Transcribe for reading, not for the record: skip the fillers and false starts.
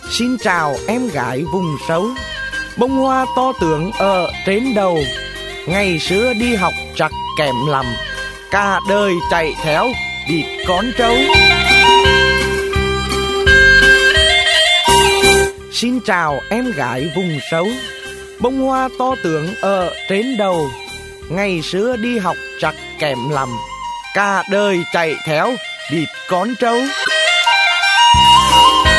Xin chào em gái vùng sâu, bông hoa to tướng ở trên đầu. Ngày xưa đi học chắc kém lắm, cả đời chạy theo địt con trâu. Xin chào em gái vùng sâu, bông hoa to tướng ở trên đầu. Ngày xưa đi học chắc kém lắm, cả đời chạy theo địt con trâu.